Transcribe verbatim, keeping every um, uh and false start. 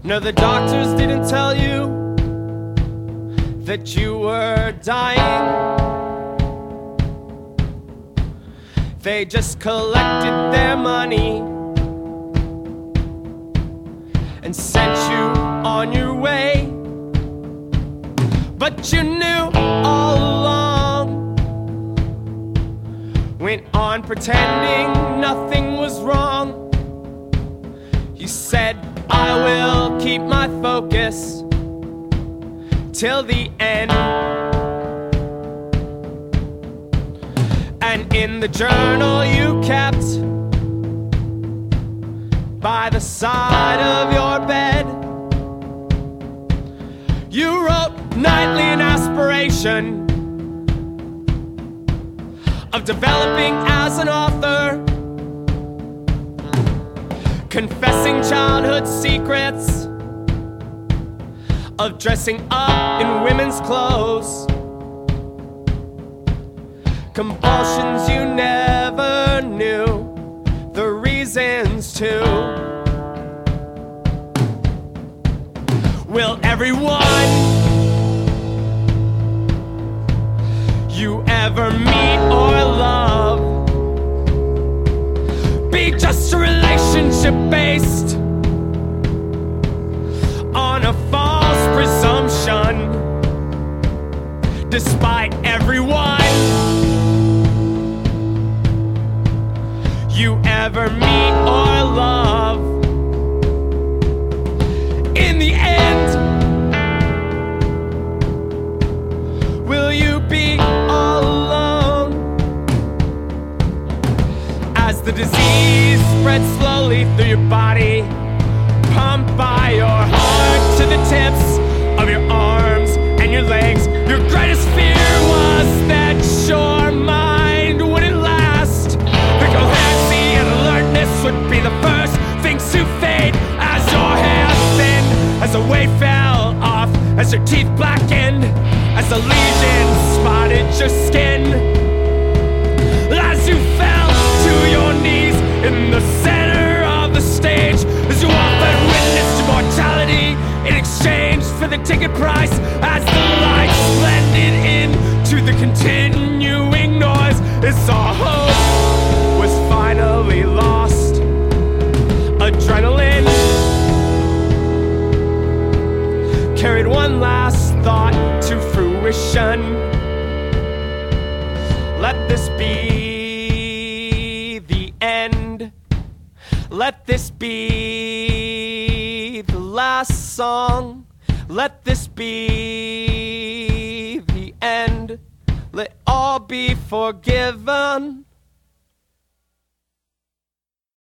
No, the doctors didn't tell you that you were dying. They just collected their money and sent you on your way. But you knew all along, went on pretending nothing was wrong. You said, I will keep my focus till the end. And in the journal you kept by the side of your bed, you wrote nightly an aspiration of developing as an author, confessing childhood secrets, of dressing up in women's clothes, compulsions you never knew the reasons to. Will everyone you ever meet or love be just a relationship based on a false presumption? Despite everyone you ever meet or love, in the end, will you be all alone as the disease spreads slowly through your body, pumped by your heart to the tips of your arms and your legs? Your greatest fear was that your mind wouldn't last. The coherency and alertness would be the first things to fade as your hair thinned, as the weight fell off, as your teeth blackened, as the lesions spotted your skin, as you fell to your knees in the center of the stage, as you offered witness to mortality in exchange for the ticket price, as the lights blended in to the continuing noise, as all hope was finally lost. Adrenaline carried one last thought to fruition. Let this be the end. Let this be the last song. Let this be the end. Let all be forgiven.